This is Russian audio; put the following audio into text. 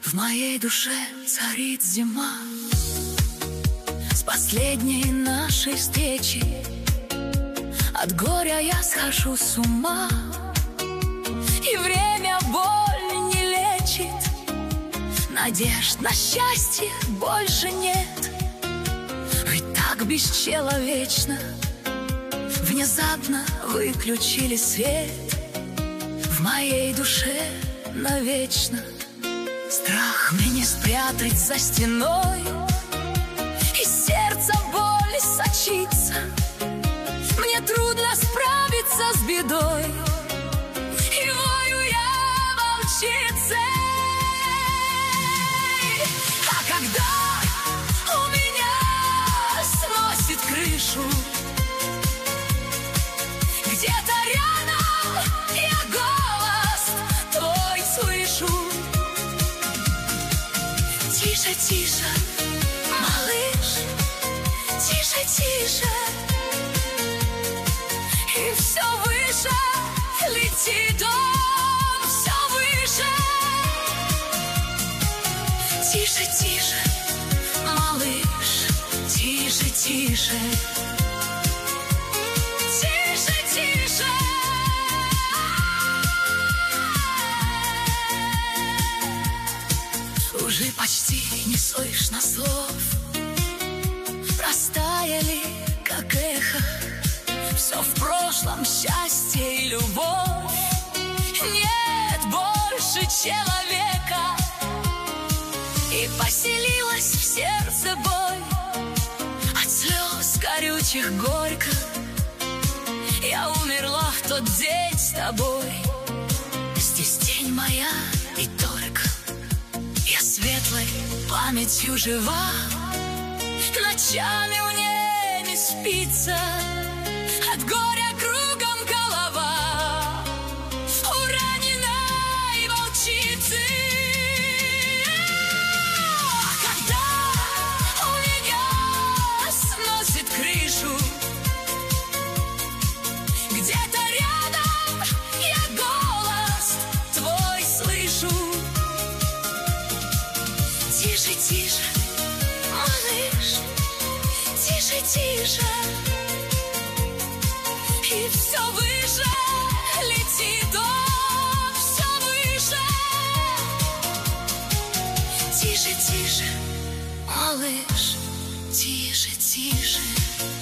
В моей душе царит зима. С последней нашей встречи от горя я схожу с ума. И время боль не лечит, надежд на счастье больше нет. Ведь так бесчеловечно внезапно выключили свет. В моей душе навечно страх мне не спрятать за стеной, и сердце боль сочится. Мне трудно справиться с бедой, и вою я волчицей. А когда у меня сносит крышу, где-то рядом я голос твой слышу. Тише, тише, малыш, тише, тише. И все выше летит он, все выше. Тише, тише, малыш, тише, тише. Тише, тише. Уже почти не слышно слов, растаяли, как эхо. Все в прошлом, счастье и любовь. Нет больше человека, и поселилась в сердце боль. От слез горючих горько я умерла в тот день с тобой. Здесь тень моя и только я светлой памятью жива. Ночами мне не спится, от горя кругом голова у раненой волчицы. Когда у меня сносит крышу, где-то рядом я голос твой слышу. Тише, тише, малыш, тише, тише. И все выше летит он, все выше. Тише, тише, малыш, тише, тише.